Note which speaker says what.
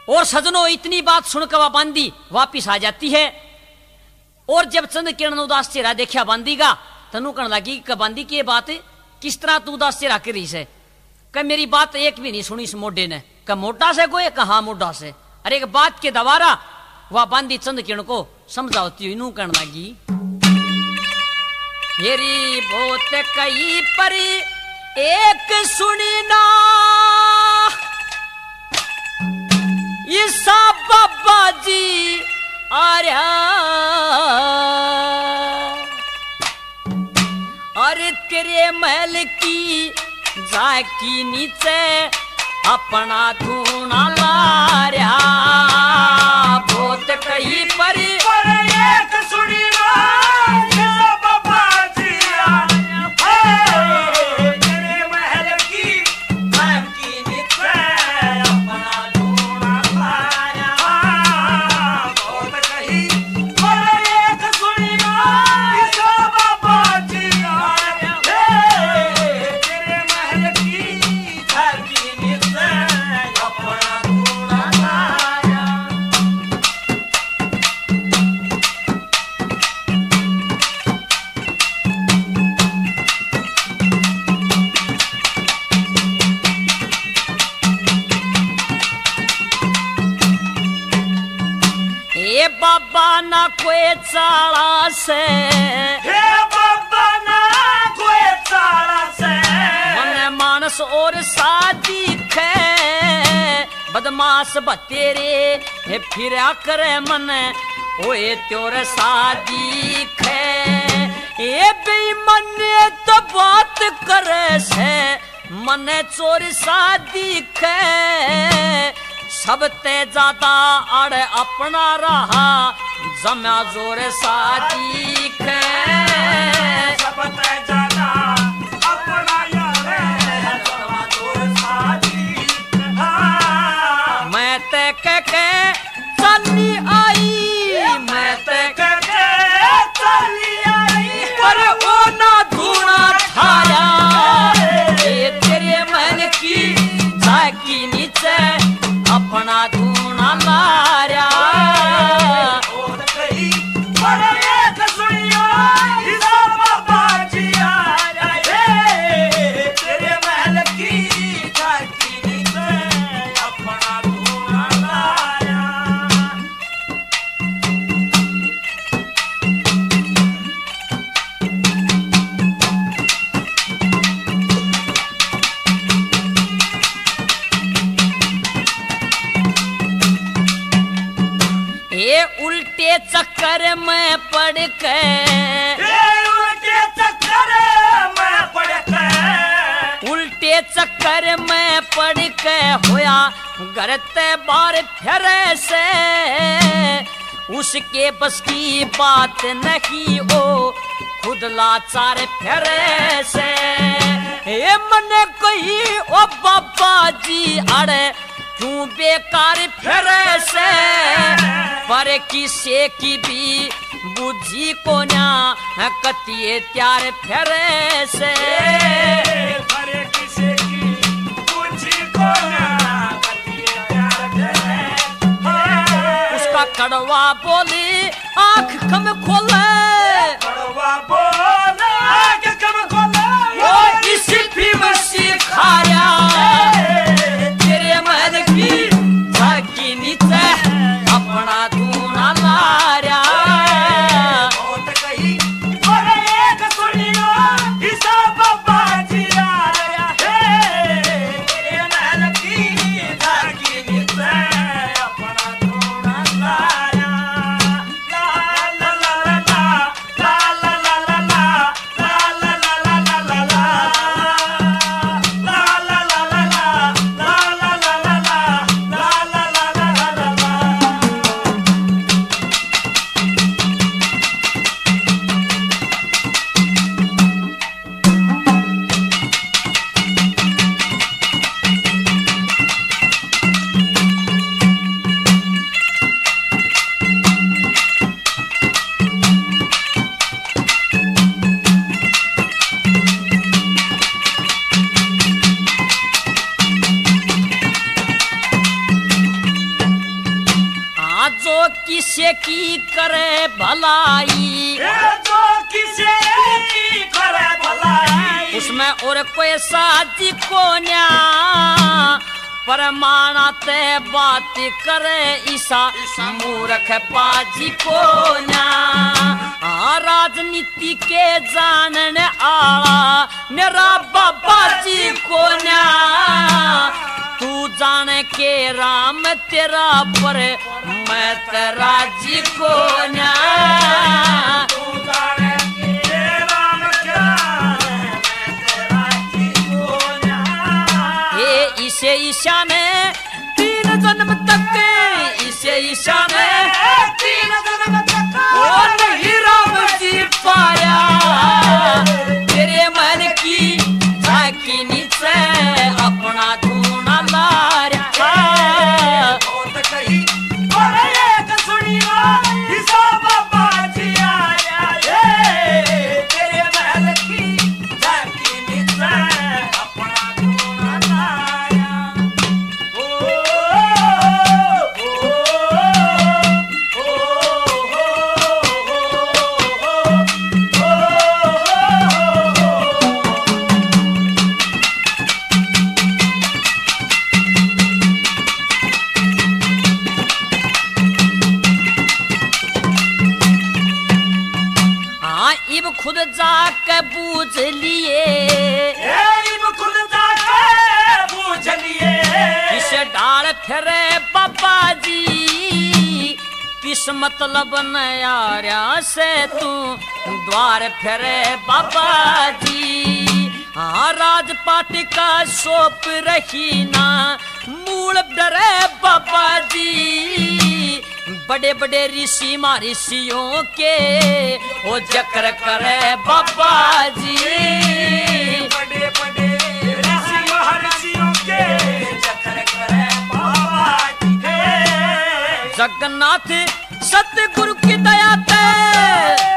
Speaker 1: और सजनों इतनी बात सुनकर वह बांदी वापिस आ जाती है। और जब चंद किरण उदास चेहरा देखा बांदी का तनु कहने लगी कि बांदी की बात किस तरह तू उदास चेहरा करी से? कह मेरी बात एक भी नहीं सुनी इस मोटे ने। कह मोटा से कोई? कहा मोटा से। अरे एक बात के दवारा वह बांदी चंद किरण को समझाती हुई नू कहने लगी, हेरी बहुत कई पर एक सुनी ना ईसा बाबा जी आर्या। अरे तेरे महल की जाकी नीचे अपना धूना लार्या। बहुत कहीं पर
Speaker 2: एक सुनी ना ईसा बाबा जी आर्या। तेरे महल की जाकी नीचे अपना धूना लार्या। बहुत कहीं पर एक सुनी ना ईसा बाबा जी आर्या। तेरे महल की जाकी नीचे अपना धूना लार्या।
Speaker 1: हे बाबा ना कोई चाला से
Speaker 2: हे बाबा ना कोई चाला से
Speaker 1: मन मानस और शादी खे बदमाश बतेरे हे फिरा करे मन ओए त्योर शादी खे। ए बेईमान तो बात करे से मन चोर शादी खे। सबते ज्यादा अड़ अपना रहा जमा जोर शादी खे।
Speaker 2: सबते ज्यादा अपना यार जमा जोर शादी खे।
Speaker 1: मैं ते के चली आई मैं ते
Speaker 2: के चली आई
Speaker 1: पर ओ ना धूना छाया। ये तेरे महल की जाकी नीचे अपना धूना लार्या।
Speaker 2: और कहीं पर एक सुनियो ईसा बाबा जी आर्या। तेरे महल की जाकी नीचे अपना धूना लार्या।
Speaker 1: ये उल्टे चक्कर में पड़ के
Speaker 2: उल्टे चक्कर में पड़ के
Speaker 1: उल्टे चक्कर में पड़ के होया घर ते बार फेरे से। उसके बस की बात नहीं ओ खुद लाचार फेरे से। ये मने कही ओ बाबा जी अड़े क्यों बेकार फेरे से? पर किसे की भी बुद्धि को ना कतिए त्यार फेरे से।
Speaker 2: पर किसी की पूछी को ना कतिए प्यार करे।
Speaker 1: उसका कड़वा बोली आंख कम खोले
Speaker 2: कड़वा बोला आँख कम खोले।
Speaker 1: वो इसी फीम से खाया। तेरे महल की जाकी नीचे अपना धूना लार्या।
Speaker 2: बहुत कहीं पर एक सुनियो ईसा बाबा जी आर्या। तेरे महल की जाकी नीचे अपना धूना लार्या। ला ला ला ला
Speaker 1: किसे की करे भलाई,
Speaker 2: जो किसे की करे भलाई,
Speaker 1: उसमें और कोई साथी को न्या, परमाणा ते बात करे ईसा मूर्ख पाजी को न्या। राजनीति के जानने आला मेरा बाबा जी को न्या, तू जाने के राम तेरा पर मैं तेरा जी को न्या,
Speaker 2: तू जाने के राम क्या मैं तेरा जी को न्या।
Speaker 1: ये इसे ईशा ने 3 जन्म तक, इसे ईशा ने
Speaker 2: 3 जन्म तक
Speaker 1: ओ नहीं राम जी पाया, तेरे मन की झांकी नीचे अपना धूना लाया।
Speaker 2: बहुत कही और एक सुनियो ईसा बाबा जी आया, तेरे महल की झांकी नीचे अपना धूना लाया।
Speaker 1: हाँ इब खुद जाके बूझ लिए,
Speaker 2: खुद जाके बूझ लिए,
Speaker 1: किस डाल फिरे बाबा जी, किस मतलब नयारा से तू द्वार फिरे बाबा जी। हाँ राजपाट का सौंप रही ना मूल डरे बाबा जी, बड़े बड़े ऋषि महर्षियों के वो जक्र करे बाबा जी,
Speaker 2: बड़े बड़े ऋषि महर्षियों के जक्र करे बाबा जी।
Speaker 1: जगन्नाथ सतगुरु की दया ते